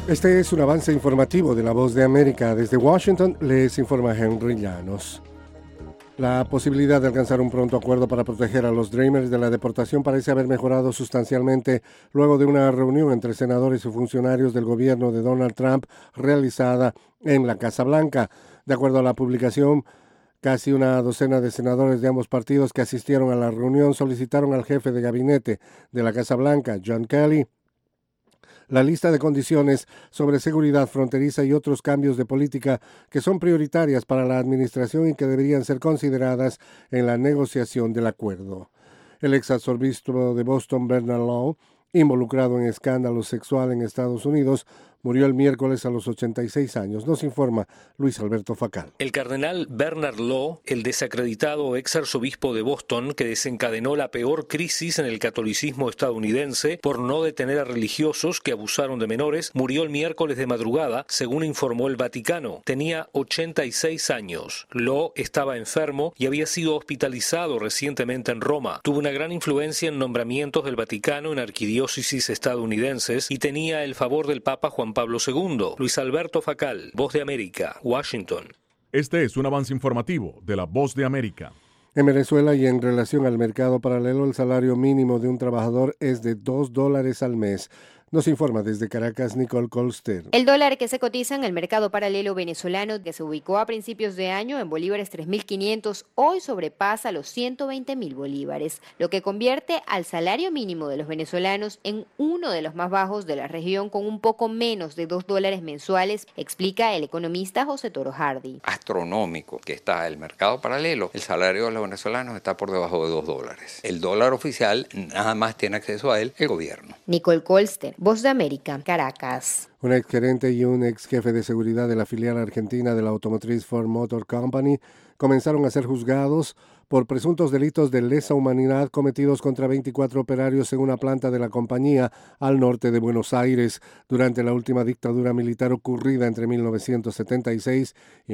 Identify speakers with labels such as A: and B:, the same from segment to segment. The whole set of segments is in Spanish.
A: Este es un avance informativo de La Voz de América. Desde Washington les informa Henry Llanos. La posibilidad de alcanzar un pronto acuerdo para proteger a los Dreamers de la deportación parece haber mejorado sustancialmente luego de una reunión entre senadores y funcionarios del gobierno de Donald Trump realizada en la Casa Blanca. De acuerdo a la publicación, casi una docena de senadores de ambos partidos que asistieron a la reunión solicitaron al jefe de gabinete de la Casa Blanca, John Kelly, la lista de condiciones sobre seguridad fronteriza y otros cambios de política que son prioritarias para la administración y que deberían ser consideradas en la negociación del acuerdo. El ex arzobispo de Boston, Bernard Law, involucrado en escándalos sexuales en Estados Unidos, murió el miércoles a los 86 años. Nos informa Luis Alberto Facal.
B: El cardenal Bernard Law, el desacreditado ex arzobispo de Boston que desencadenó la peor crisis en el catolicismo estadounidense por no detener a religiosos que abusaron de menores, murió el miércoles de madrugada, según informó el Vaticano. Tenía 86 años. Law estaba enfermo y había sido hospitalizado recientemente en Roma. Tuvo una gran influencia en nombramientos del Vaticano en arquidiócesis estadounidenses y tenía el favor del Papa Juan Pablo II. Luis Alberto Facal, Voz de América, Washington.
C: Este es un avance informativo de La Voz de América.
A: En Venezuela y en relación al mercado paralelo, el salario mínimo de un trabajador es de $2 al mes. Nos informa desde Caracas Nicole Colster.
D: El dólar que se cotiza en el mercado paralelo venezolano, que se ubicó a principios de año en bolívares 3.500, hoy sobrepasa los 120.000 bolívares, lo que convierte al salario mínimo de los venezolanos en uno de los más bajos de la región, con un poco menos de $2 mensuales, explica el economista José Toro Hardy.
E: Astronómico que está el mercado paralelo, el salario de los venezolanos está por debajo de $2. El dólar oficial nada más tiene acceso a él el gobierno.
D: Nicole Colster, Voz de América, Caracas.
A: Un exgerente y un ex jefe de seguridad de la filial argentina de la automotriz Ford Motor Company comenzaron a ser juzgados por presuntos delitos de lesa humanidad cometidos contra 24 operarios en una planta de la compañía al norte de Buenos Aires durante la última dictadura militar ocurrida entre 1976 y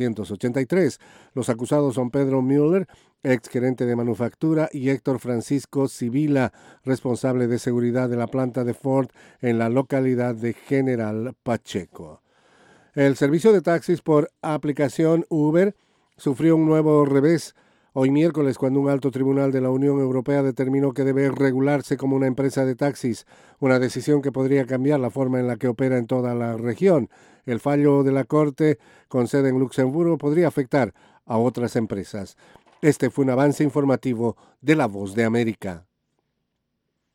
A: 1983. Los acusados son Pedro Müller, ex gerente de manufactura, y Héctor Francisco Sibila, responsable de seguridad de la planta de Ford en la localidad de General Pacheco. El servicio de taxis por aplicación Uber sufrió un nuevo revés hoy miércoles cuando un alto tribunal de la Unión Europea determinó que debe regularse como una empresa de taxis, una decisión que podría cambiar la forma en la que opera en toda la región. El fallo de la Corte, con sede en Luxemburgo, podría afectar a otras empresas. Este fue un avance informativo de La Voz de América.